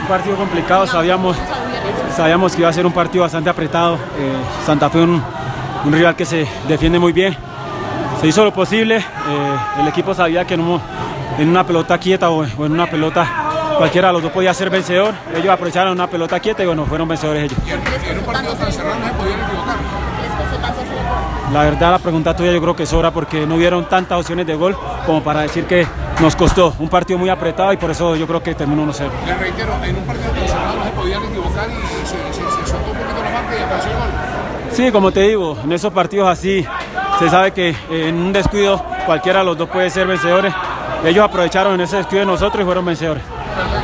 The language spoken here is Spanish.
partido complicado, sabíamos que iba a ser un partido bastante apretado. Santa Fe un rival que se defiende muy bien. Se hizo lo posible, el equipo sabía que en una pelota quieta o en una pelota cualquiera de los dos podía ser vencedor. Ellos aprovecharon una pelota quieta y bueno, fueron vencedores ellos. En un partido tan cerrado no se podían equivocar. La verdad, la pregunta tuya yo creo que sobra porque no hubieron tantas opciones de gol como para decir que nos costó. Un partido muy apretado y por eso yo creo que terminó 1-0. Le reitero, en un partido tan cerrado no se podían equivocar y se soltó un poquito la marca y apareció el gol. Sí, como te digo, en esos partidos así se sabe que en un descuido cualquiera de los dos puede ser vencedores. Ellos aprovecharon en ese descuido de nosotros y fueron vencedores.